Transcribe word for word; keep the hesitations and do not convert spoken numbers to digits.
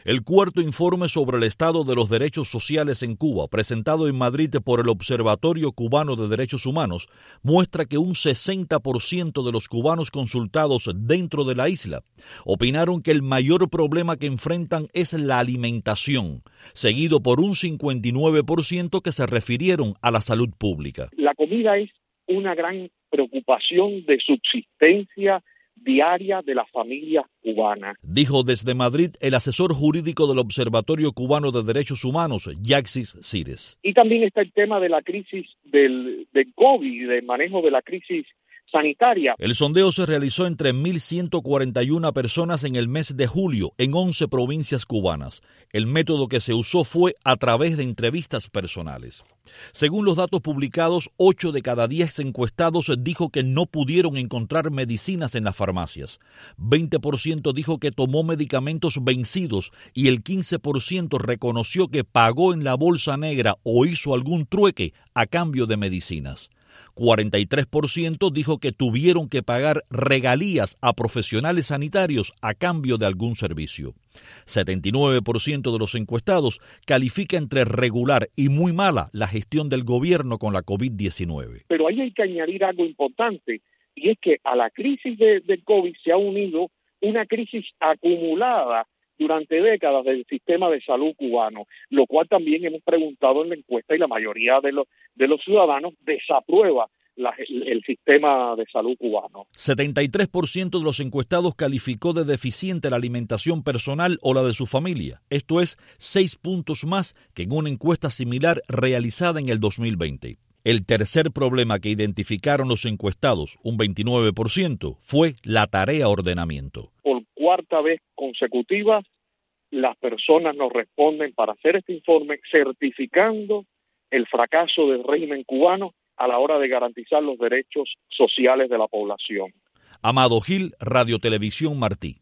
El cuarto informe sobre el estado de los derechos sociales en Cuba, presentado en Madrid por el Observatorio Cubano de Derechos Humanos, muestra que un sesenta por ciento de los cubanos consultados dentro de la isla opinaron que el mayor problema que enfrentan es la alimentación, seguido por un cincuenta y nueve por ciento que se refirieron a la salud pública. La comida es una gran preocupación de subsistencia diaria de las familias cubanas. Dijo desde Madrid el asesor jurídico del Observatorio Cubano de Derechos Humanos, Yaxis Cires. Y también está el tema de la crisis del, del COVID, del manejo de la crisis sanitaria. El sondeo se realizó entre mil ciento cuarenta y una personas en el mes de julio en once provincias cubanas. El método que se usó fue a través de entrevistas personales. Según los datos publicados, ocho de cada diez encuestados dijo que no pudieron encontrar medicinas en las farmacias. veinte por ciento dijo que tomó medicamentos vencidos y el quince por ciento reconoció que pagó en la bolsa negra o hizo algún trueque a cambio de medicinas. cuarenta y tres por ciento dijo que tuvieron que pagar regalías a profesionales sanitarios a cambio de algún servicio. setenta y nueve por ciento de los encuestados califica entre regular y muy mala la gestión del gobierno con la covid diecinueve. Pero ahí hay que añadir algo importante, y es que a la crisis de, del COVID se ha unido una crisis acumulada durante décadas del sistema de salud cubano, lo cual también hemos preguntado en la encuesta y la mayoría de los, de los ciudadanos desaprueba la, el, el sistema de salud cubano. setenta y tres por ciento de los encuestados calificó de deficiente la alimentación personal o la de su familia. Esto es seis puntos más que en una encuesta similar realizada en el dos mil veinte. El tercer problema que identificaron los encuestados, un veintinueve por ciento, fue la tarea ordenamiento. Por cuarta vez consecutiva, las personas nos responden para hacer este informe certificando el fracaso del régimen cubano a la hora de garantizar los derechos sociales de la población. Amado Gil, Radio Televisión Martí.